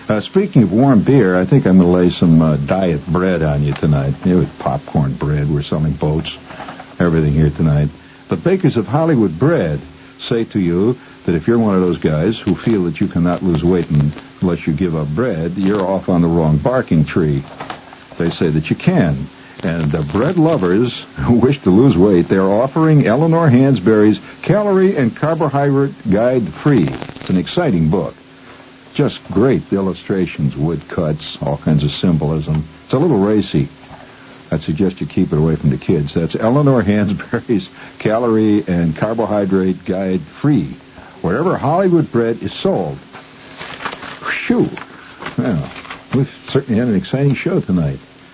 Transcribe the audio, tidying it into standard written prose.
Speaking of warm beer, I think I'm going to lay some diet bread on you tonight. With popcorn bread. We're selling boats, everything here tonight. The bakers of Hollywood Bread say to you that if you're one of those guys who feel that you cannot lose weight unless you give up bread, you're off on the wrong barking tree. They say that you can. And bread lovers who wish to lose weight, they're offering Eleanor Hansberry's Calorie and Carbohydrate Guide Free. It's an exciting book. Just great illustrations, woodcuts, all kinds of symbolism. It's a little racy. I'd suggest you keep it away from the kids. That's Eleanor Hansberry's Calorie and Carbohydrate Guide Free, wherever Hollywood Bread is sold. Phew. Well, we've certainly had an exciting show tonight.